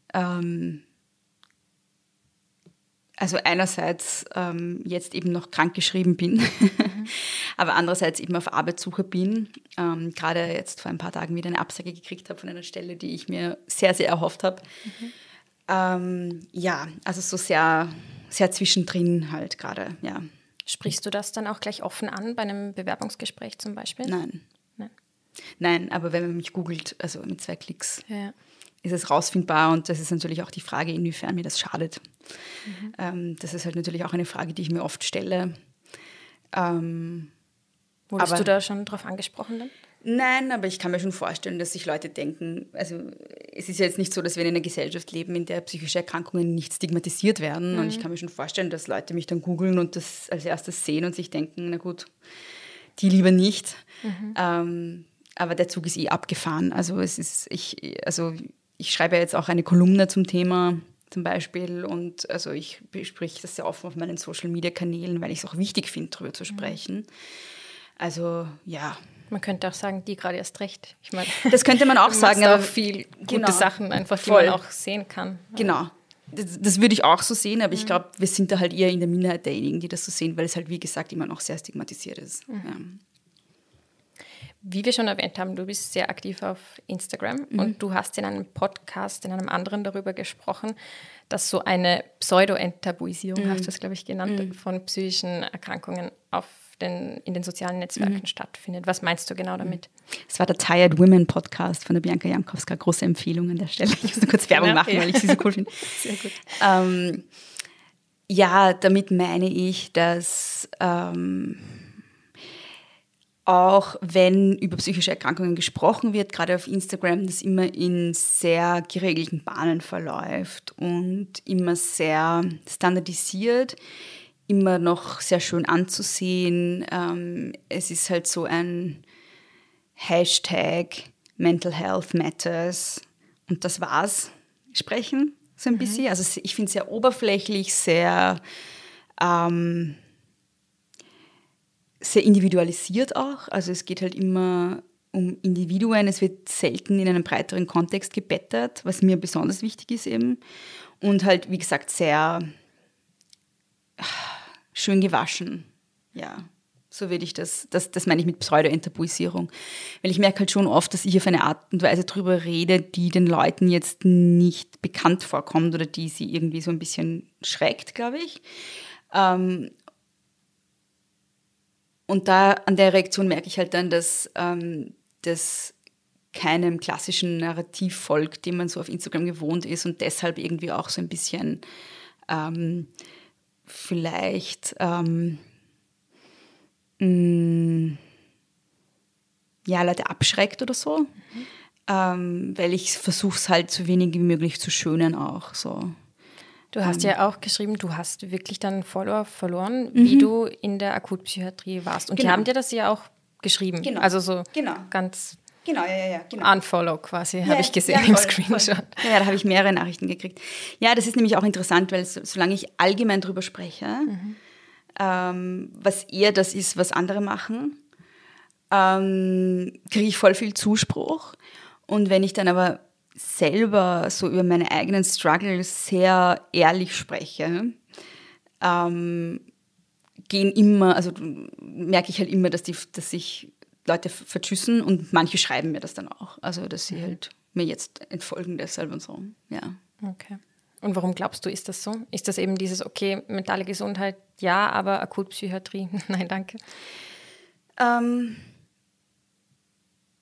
also einerseits jetzt eben noch krankgeschrieben bin, aber andererseits eben auf Arbeitssuche bin. Gerade jetzt vor ein paar Tagen wieder eine Absage gekriegt habe von einer Stelle, die ich mir sehr, sehr erhofft habe. Ja, also so sehr, sehr zwischendrin halt gerade, ja. Sprichst du das dann auch gleich offen an bei einem Bewerbungsgespräch zum Beispiel? Nein. Nein. Nein, aber wenn man mich googelt, also mit 2 Klicks, Ja. ist es rausfindbar und das ist natürlich auch die Frage, inwiefern mir das schadet. Das ist halt natürlich auch eine Frage, die ich mir oft stelle. Wurdest Aber- du da schon drauf angesprochen dann? Nein, aber ich kann mir schon vorstellen, dass sich Leute denken, also es ist ja jetzt nicht so, dass wir in einer Gesellschaft leben, in der psychische Erkrankungen nicht stigmatisiert werden und ich kann mir schon vorstellen, dass Leute mich dann googeln und das als erstes sehen und sich denken, na gut, die lieber nicht. Aber der Zug ist abgefahren. Also ich schreibe jetzt auch eine Kolumne zum Thema zum Beispiel und also ich bespreche das sehr offen auf meinen Social-Media-Kanälen, weil ich es auch wichtig finde, darüber zu sprechen. Also ja. Man könnte auch sagen, die gerade erst recht. Ich meine, Das könnte man auch du sagen. machst Aber auch viel gute genau. Sachen einfach, die Voll. man auch sehen kann. Genau. Das würde ich auch so sehen, aber ich glaube, wir sind da halt eher in der Minderheit derjenigen, die das so sehen, weil es halt, wie gesagt, immer noch sehr stigmatisiert ist. Ja. Wie wir schon erwähnt haben, du bist sehr aktiv auf Instagram und du hast in einem Podcast, in einem anderen darüber gesprochen, dass so eine Pseudo-Enttabuisierung, hast du es, glaube ich, genannt, von psychischen Erkrankungen in den sozialen Netzwerken stattfindet. Was meinst du genau damit? Es war der Tired Women Podcast von der Bianca Jankowska. Große Empfehlung an der Stelle. Ich muss nur kurz Werbung machen, weil ich sie so cool finde. Sehr gut. Ja, damit meine ich, dass auch wenn über psychische Erkrankungen gesprochen wird, gerade auf Instagram, das immer in sehr geregelten Bahnen verläuft und immer sehr standardisiert, immer noch sehr schön anzusehen. Es ist halt so ein Hashtag Mental Health Matters und das war's, sprechen so ein bisschen. Also ich finde es sehr oberflächlich, sehr individualisiert auch. Also es geht halt immer um Individuen. Es wird selten in einem breiteren Kontext gebettet, was mir besonders wichtig ist eben. Und halt, wie gesagt, sehr schön gewaschen. Ja, so würde ich das meine ich mit Pseudo-Enttabuisierung. Weil ich merke halt schon oft, dass ich auf eine Art und Weise drüber rede, die den Leuten jetzt nicht bekannt vorkommt oder die sie irgendwie so ein bisschen schreckt, glaube ich. Und da an der Reaktion merke ich halt dann, dass das keinem klassischen Narrativ folgt, dem man so auf Instagram gewohnt ist und deshalb irgendwie auch so ein bisschen vielleicht Leute abschreckt oder so. Weil ich versuche es halt so wenig wie möglich zu schönen auch. So. Du hast ja auch geschrieben, du hast wirklich dann Follower verloren, wie du in der Akutpsychiatrie warst. Und die Genau. haben dir das ja auch geschrieben. Genau. Also so Genau. ganz Genau, ja. Genau. unfollow quasi, habe ich gesehen ja, im voll, Screenshot. Voll. Ja, da habe ich mehrere Nachrichten gekriegt. Ja, das ist nämlich auch interessant, weil solange ich allgemein drüber spreche, was eher das ist, was andere machen, kriege ich voll viel Zuspruch. Und wenn ich dann aber selber so über meine eigenen Struggles sehr ehrlich spreche, merke ich halt immer, dass sich Leute verschüssen und manche schreiben mir das dann auch. Also, dass sie halt mir jetzt entfolgen deshalb und so, ja. Okay. Und warum glaubst du, ist das so? Ist das eben dieses, okay, mentale Gesundheit, ja, aber Akutpsychiatrie, nein, danke?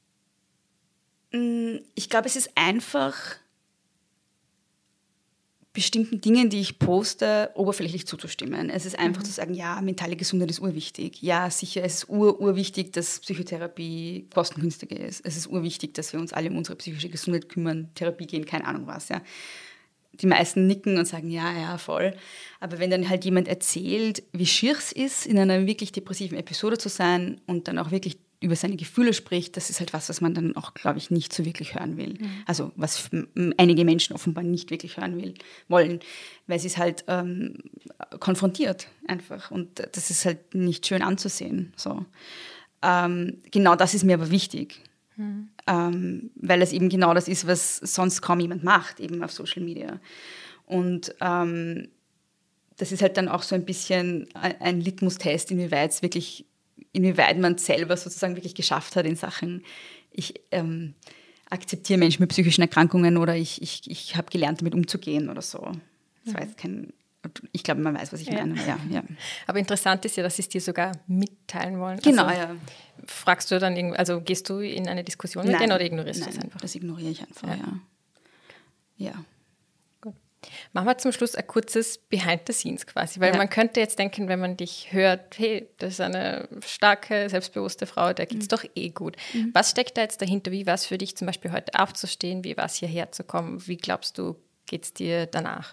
Ich glaube, es ist einfach bestimmten Dingen, die ich poste, oberflächlich zuzustimmen. Es ist einfach zu sagen, ja, mentale Gesundheit ist urwichtig. Ja, sicher, es ist urwichtig, dass Psychotherapie kostengünstiger ist. Es ist urwichtig, dass wir uns alle um unsere psychische Gesundheit kümmern, Therapie gehen, keine Ahnung was. Ja. Die meisten nicken und sagen, ja, voll. Aber wenn dann halt jemand erzählt, wie schier es ist, in einer wirklich depressiven Episode zu sein und dann auch wirklich über seine Gefühle spricht, das ist halt was man dann auch, glaube ich, nicht so wirklich hören will. Mhm. Also was einige Menschen offenbar nicht wirklich hören wollen, weil sie es halt konfrontiert einfach. Und das ist halt nicht schön anzusehen. So. Genau das ist mir aber wichtig. Weil es eben genau das ist, was sonst kaum jemand macht, eben auf Social Media. Und das ist halt dann auch so ein bisschen ein Litmus-Test, inwieweit man selber sozusagen wirklich geschafft hat in Sachen, ich akzeptiere Menschen mit psychischen Erkrankungen oder ich habe gelernt, damit umzugehen oder so. Das war jetzt ich glaube, man weiß, was ich meine. Ja. Aber interessant ist ja, dass sie es dir sogar mitteilen wollen. Genau, also, ja. Fragst du dann, also gehst du in eine Diskussion mit denen oder ignorierst du es einfach? Das ignoriere ich einfach, ja. Gut. Machen wir zum Schluss ein kurzes Behind the Scenes quasi, weil man könnte jetzt denken, wenn man dich hört, hey, das ist eine starke, selbstbewusste Frau, der geht es doch gut. Was steckt da jetzt dahinter? Wie war es für dich zum Beispiel heute aufzustehen? Wie war es hierher zu kommen? Wie glaubst du, geht es dir danach?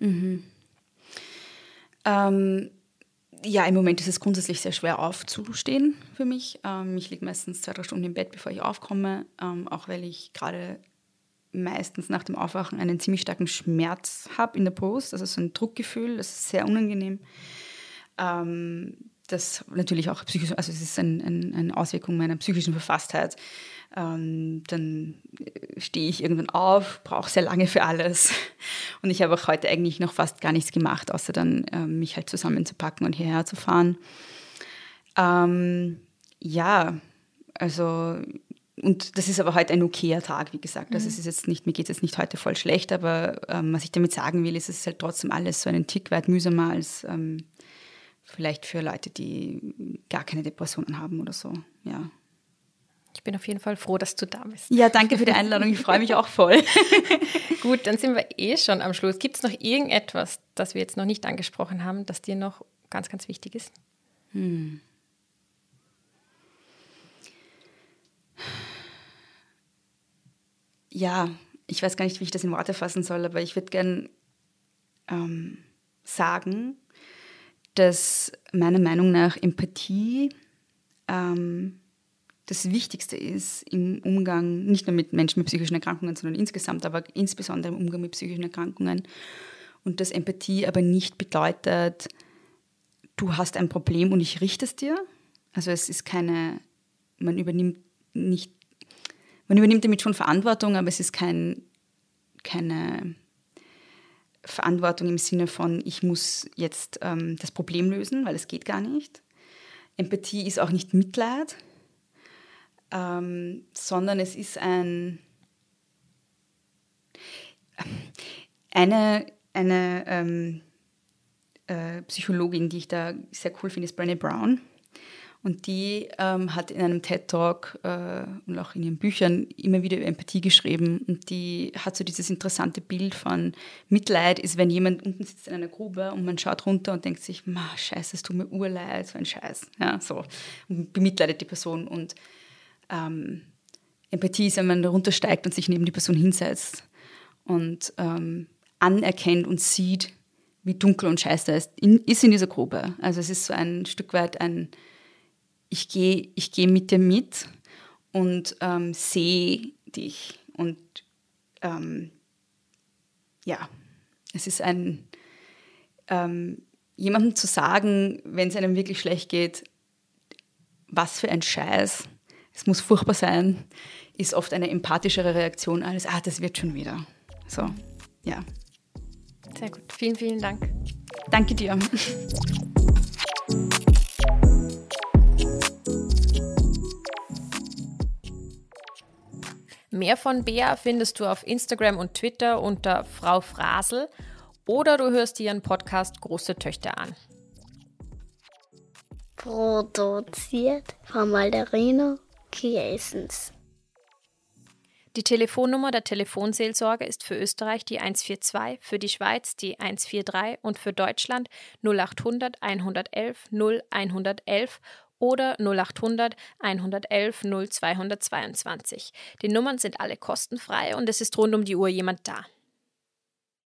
Ja, im Moment ist es grundsätzlich sehr schwer aufzustehen für mich. Ich liege meistens 2-3 Stunden im Bett, bevor ich aufkomme, auch weil ich gerade meistens nach dem Aufwachen einen ziemlich starken Schmerz habe in der Brust, also so ein Druckgefühl, das ist sehr unangenehm. Das natürlich auch psychisch, also es ist eine Auswirkung meiner psychischen Verfasstheit. Dann stehe ich irgendwann auf, brauche sehr lange für alles. Und ich habe auch heute eigentlich noch fast gar nichts gemacht, außer dann mich halt zusammenzupacken und hierher zu fahren. Und das ist aber heute ein okayer Tag, wie gesagt. Also es ist jetzt nicht, mir geht es jetzt nicht heute voll schlecht, aber was ich damit sagen will, ist, es ist halt trotzdem alles so einen Tick weit mühsamer als vielleicht für Leute, die gar keine Depressionen haben oder so, ja. Ich bin auf jeden Fall froh, dass du da bist. Ja, danke für die Einladung. Ich freue mich auch voll. Gut, dann sind wir schon am Schluss. Gibt es noch irgendetwas, das wir jetzt noch nicht angesprochen haben, das dir noch ganz, ganz wichtig ist? Ja, ich weiß gar nicht, wie ich das in Worte fassen soll, aber ich würde gern sagen, dass meiner Meinung nach Empathie das Wichtigste ist im Umgang, nicht nur mit Menschen mit psychischen Erkrankungen, sondern insgesamt, aber insbesondere im Umgang mit psychischen Erkrankungen. Und dass Empathie aber nicht bedeutet, du hast ein Problem und ich richte es dir. Also es ist man übernimmt damit schon Verantwortung, aber es ist keine Verantwortung im Sinne von, ich muss jetzt das Problem lösen, weil es geht gar nicht. Empathie ist auch nicht Mitleid, sondern es ist eine Psychologin, die ich da sehr cool finde, ist Brené Brown. Und die hat in einem TED-Talk und auch in ihren Büchern immer wieder über Empathie geschrieben. Und die hat so dieses interessante Bild von Mitleid ist, wenn jemand unten sitzt in einer Grube und man schaut runter und denkt sich, scheiße, es tut mir urleid, so ein Scheiß. Ja, so. Und bemitleidet die Person. Und Empathie ist, wenn man da runtersteigt und sich neben die Person hinsetzt und anerkennt und sieht, wie dunkel und scheiße da ist in dieser Grube. Also es ist so ein Stück weit ich gehe mit dir mit und sehe dich. Und es ist jemandem zu sagen, wenn es einem wirklich schlecht geht, was für ein Scheiß, es muss furchtbar sein, ist oft eine empathischere Reaktion als, das wird schon wieder. So, ja. Sehr gut. Vielen, vielen Dank. Danke dir. Mehr von Bea findest du auf Instagram und Twitter unter Frau Frasel oder du hörst dir ihren Podcast Große Töchter an. Produziert von Malderino Kiesens. Die Telefonnummer der Telefonseelsorge ist für Österreich die 142, für die Schweiz die 143 und für Deutschland 0800 111 0111 oder 0800 111 0222. Die Nummern sind alle kostenfrei und es ist rund um die Uhr jemand da.